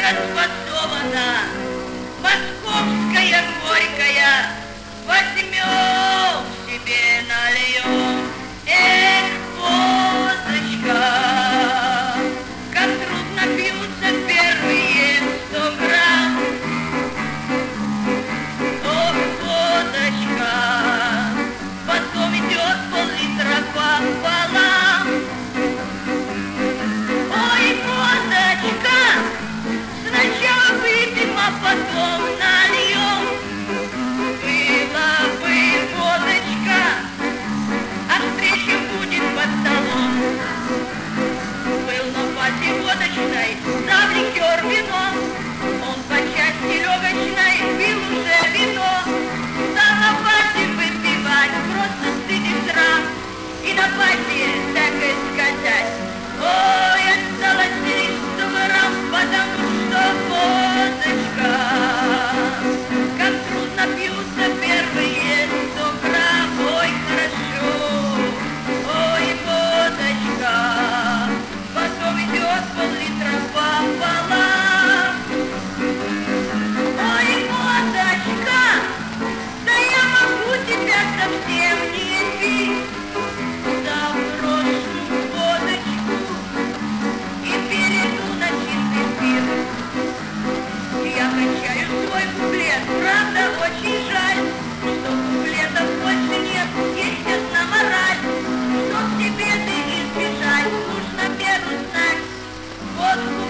спасована, московская горькая, возьмем себе нальем. Эх, водочка, как трудно пьются первые 100 грамм. Ох, водочка, потом идет пол-литра пополам. Ой, водочка, сначала выпьем, а потом нальем. Была бы водочка, а встреча будет под столом. Был на пати водочной, сам ликер вино. Он по части легочной пил уже вино. Стал на пати выпивать, просто стыд и срам. И на пати так и сказать: ой, отзолотились 100 грамм, потому что водочка, как трудно пьются первые 100 грамм. Ой, хорошо, ой, водочка, потом идет пол-литра пополам. Ой, водочка, да я могу тебя совсем не пить. Заброшу водочку и перейду на чистый спирт. Я кончаю свой куплет, правда, очень жаль, что куплетов больше нет, есть одна мораль. Чтоб тебе ты избежать, нужно меру знать. Вот